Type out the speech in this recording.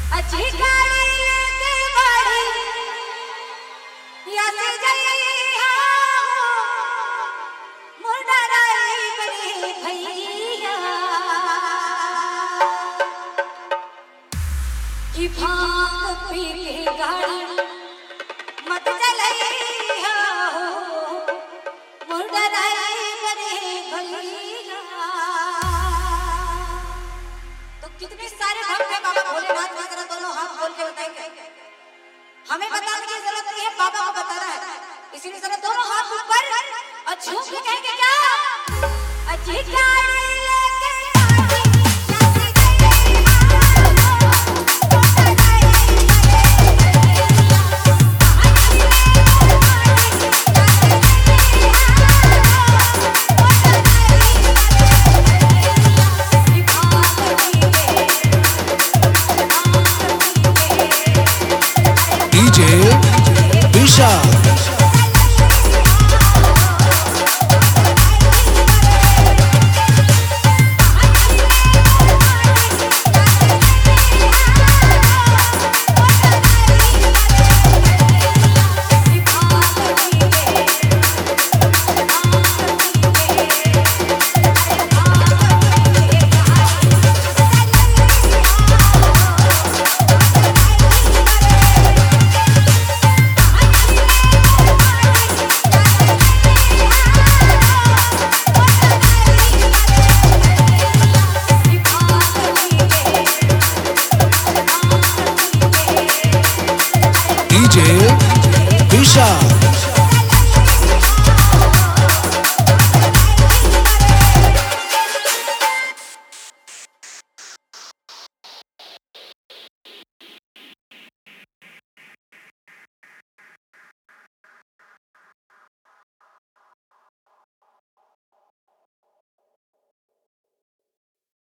अच्छी गाड़ी लेके बड़ी यस गई हाँ मुर्दा राई बड़ी भैया कि भांग पी के गाड़ी मत चलई हाँ मुर्दा राई बड़ी भैया। तो कितने सारे भक्त हैं बाबा भोलेनाथ की तरह दोनों हाथ खोल के बताएंगे। हमें बताने की जरूरत नहीं है, बाबा को बताना है। इसीलिए जरा दोनों हाथ ऊपर और झूम के कहेंगे क्या अजी गाड़ी लेके DJ Vishal